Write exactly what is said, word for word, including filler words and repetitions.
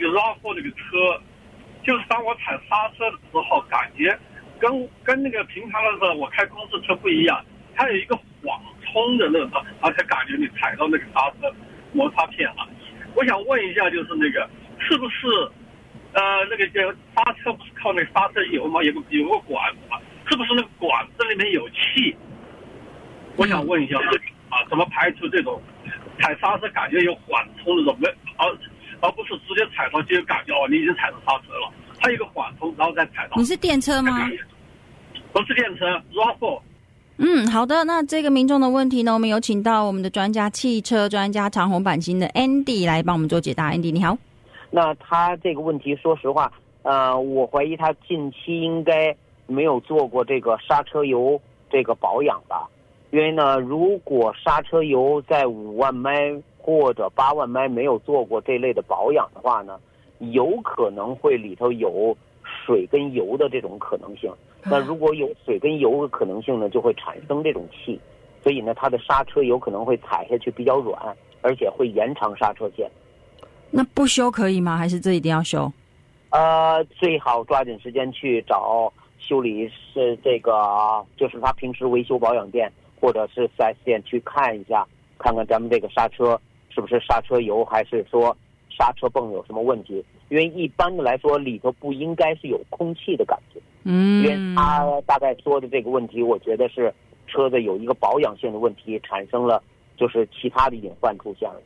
个 R A V 那个车，就是当我踩刹车的时候，感觉跟跟那个平常的时候我开公司车不一样，它有一个缓冲的那种，而且感觉你踩到那个刹车摩擦片了。我想问一下，就是那个是不是呃那个叫刹车不是靠那个刹车油吗？有个有个管子嘛，是不是那个管子里面有气？我想问一下，啊，怎么排除这种踩刹车感觉有缓冲的这种，而而不是直接踩到就感觉哦你已经踩到刹车了，它有一个缓冲，然后再踩到。 你是电车吗？ 不是电车 R A V。 嗯，好的。那这个民众的问题呢，我们有请到我们的专家汽车专家长鸿钣金的 Andy 来帮我们做解答。Andy 你好。 那他这个问题，说实话，呃，我怀疑他近期应该没有做过这个刹车油这个保养吧。因为呢，如果刹车油在五万迈或者八万迈没有做过这类的保养的话呢，有可能会里头有水跟油的这种可能性。那如果有水跟油的可能性呢，就会产生这种气，所以呢，它的刹车油可能会踩下去比较软，而且会延长刹车线。 那不修可以吗？还是这一定要修？ 呃，最好抓紧时间去找修理是这个，就是他平时维修保养店或者是 四 S 店去看一下，看看咱们这个刹车是不是刹车油，还是说刹车泵有什么问题。因为一般的来说，里头不应该是有空气的感觉。 嗯， 因为他大概说的这个问题，我觉得是车子有一个保养性的问题，产生了就是其他的隐患出现了。